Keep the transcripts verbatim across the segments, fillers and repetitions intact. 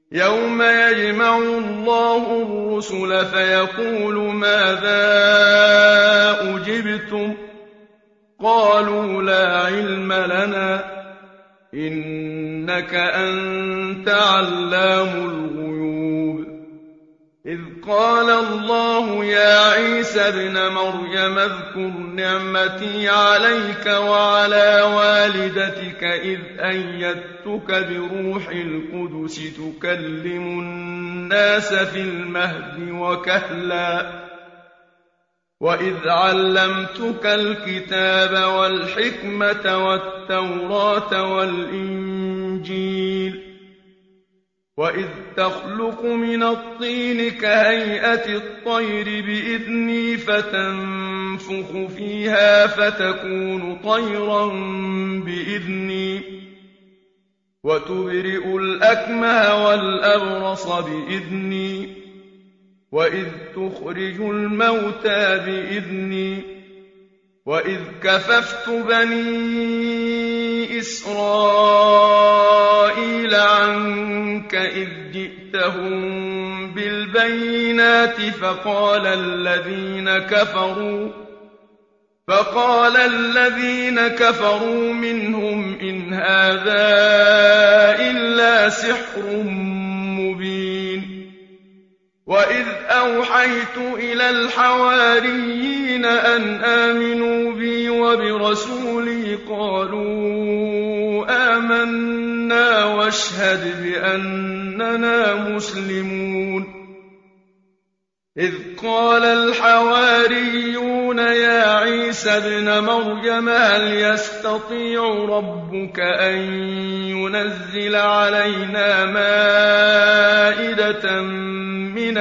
يَوْمَ يَجْمَعُ اللَّهُ الرُّسُلَ فَيَقُولُ مَاذَا أُجِبْتُمْ ۖ قَالُوا لَا عِلْمَ لَنَا ۖ إِنَّكَ أَنتَ عَلَّامُ الْغُيُوبِ إِذْ قَالَ اللَّهُ يَا عِيسَى ابْنَ مَرْيَمَ اذْكُرْ نِعْمَتِي عَلَيْكَ وَعَلَىٰ وَالِدَتِكَ إِذْ أَيَّدتُّكَ بِرُوحِ الْقُدُسِ تُكَلِّمُ النَّاسَ فِي الْمَهْدِ وَكَهْلًا وَإِذْ عَلَّمْتُكَ الْكِتَابَ وَالْحِكْمَةَ وَالتَّوْرَاةَ وَالْإِنجِيلَ وَإِذْ تَخْلُقُ مِنَ الطِّينِ كَهَيْئَةِ الطَّيْرِ بِإِذْنِي فَتَنفُخُ فِيهَا فَتَكُونُ طَيْرًا بِإِذْنِي وَتُبْرِئُ الْأَكْمَهَ وَالْأَبْرَصَ بِإِذْنِي وَإِذْ تُخْرِجُ الْمَوْتَىٰ بِإِذْنِي وَإِذْ كَفَفْتُ بَنِي إِسْرَائِيلَ عَنكَ إِذْ جِئْتَهُم بِالْبَيِّنَاتِ فَقَالَ الَّذِينَ كَفَرُوا فَقَالَ الَّذِينَ كَفَرُوا مِنْهُمْ إِنْ هَٰذَا إِلَّا سِحْرٌ مُّبِينٌ وَإِذْ أَوْحَيْتُ إِلَى الْحَوَارِيِّينَ أَنْ آمِنُوا بِي وَبِرَسُولِي قَالُوا آمَنَّا وَاشْهَدْ بِأَنَّنَا مُسْلِمُونَ إِذْ قَالَ الْحَوَارِيُّونَ يَا عِيسَى ابْنَ مَرْيَمَ هَلْ يَسْتَطِيعُ رَبُّكَ أَن يُنَزِّلَ عَلَيْنَا مَائِدَةً مِّنَ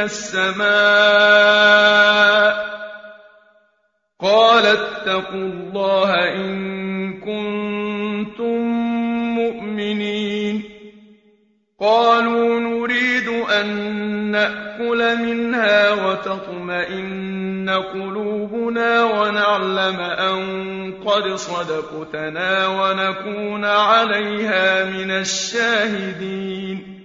السَّمَاءِ ۖ قَالَ اتَّقُوا اللَّهَ إِن كُنتُم مُّؤْمِنِينَ قَالُوا نُرِيدُ أَن نَّأْكُلَ مِنْهَا وَتَطْمَئِنَّ قُلُوبُنَا وَنَعْلَمَ أَن قَدْ صَدَقْتَنَا وَنَكُونَ عَلَيْهَا مِنَ الشَّاهِدِينَ